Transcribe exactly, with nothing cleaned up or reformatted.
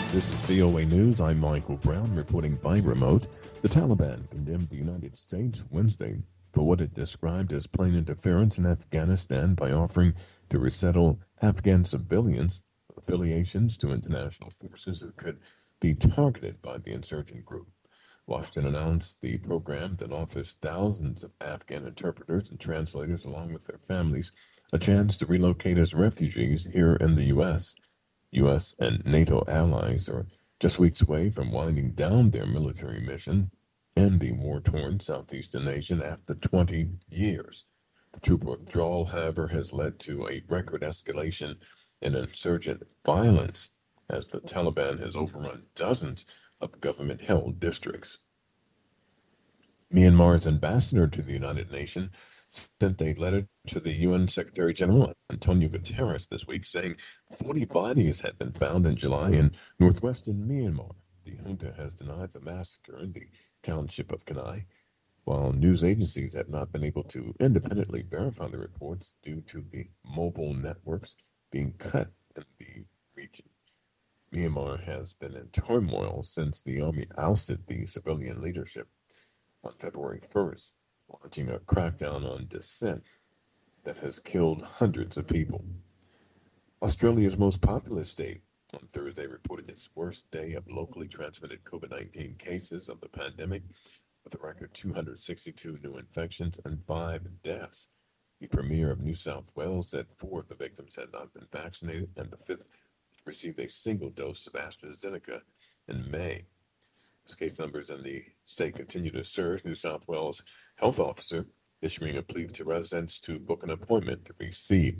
This is V O A News. I'm Michael Brown reporting by remote. The Taliban condemned the United States Wednesday for what it described as plain interference in Afghanistan by offering to resettle Afghan civilians with affiliations to international forces that could be targeted by the insurgent group. Washington announced the program that offers thousands of Afghan interpreters and translators, along with their families, a chance to relocate as refugees here in the U S. U S and NATO allies are just weeks away from winding down their military mission in the war-torn southeastern nation after twenty years. The troop withdrawal, however, has led to a record escalation in insurgent violence as the Taliban has overrun dozens of government-held districts. Myanmar's ambassador to the United Nations sent a letter to the U N Secretary General Antonio Guterres this week saying forty bodies had been found in July in northwestern Myanmar. The junta has denied the massacre in the township of Kanai, while news agencies have not been able to independently verify the reports due to the mobile networks being cut in the region. Myanmar has been in turmoil since the army ousted the civilian leadership on February first, launching a crackdown on dissent that has killed hundreds of people. Australia's most populous state on Thursday reported its worst day of locally transmitted COVID nineteen cases of the pandemic, with a record two hundred sixty-two new infections and five deaths. The Premier of New South Wales said four of the victims had not been vaccinated and the fifth received a single dose of AstraZeneca in May. As case numbers in the state continue to surge, New South Wales health officer issuing a plea to residents to book an appointment to receive